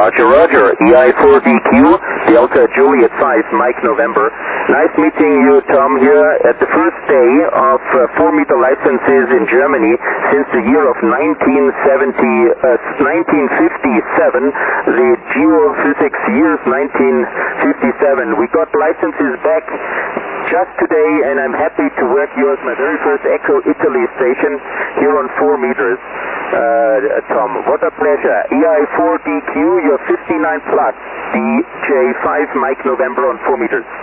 Roger, Roger. EI4DQ, Delta Juliet 5, Mike November. Nice meeting you, Tom, here at the first day of 4-meter licenses in Germany since the year of 1957, the geophysics years 1957. We got licenses back just today, and I'm happy to work you as my very first Echo Italy station here on 4 meters. Tom, what a pleasure. EI4DQ, you're 59 plus, DJ5 Mike November on 4 meters.